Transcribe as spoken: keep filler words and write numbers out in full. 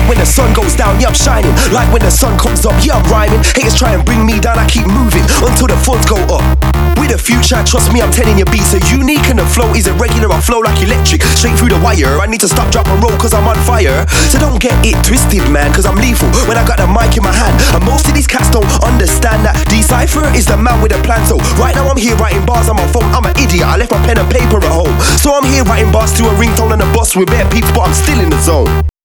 when the sun goes down, yeah I'm shining. Like when the sun comes up, yeah I'm rhyming. Haters try and bring me down, I keep moving until the funds go up. With the future, trust me, I'm telling you, beats are unique and the flow is irregular. I flow like electric, straight through the wire. I need to stop, drop and roll cause I'm on fire. So don't get it twisted, man, cause I'm lethal when I got the mic in my hand. And most of these cats don't understand that D-Cypher is the man with a plan. So right now I'm here writing bars on my phone. I'm an idiot, I left my pen and paper at home. So I'm here writing bars to a ringtone on the bus with bare peeps, but I'm still in the zone.